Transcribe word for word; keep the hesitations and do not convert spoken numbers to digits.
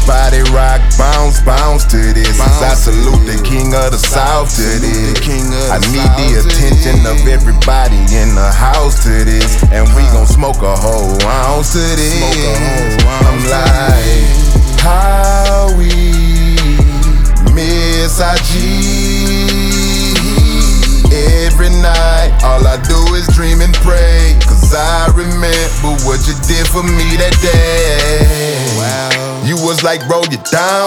Body rock, bounce, bounce to this. As I salute the king of the south to this. I need the attention of everybody in the house to this. And we gon' smoke a whole ounce to this. I'm like, how we miss I G. Every night, all I do is dream and pray. Cause I remember what you did for me that day. You was like, bro, you down.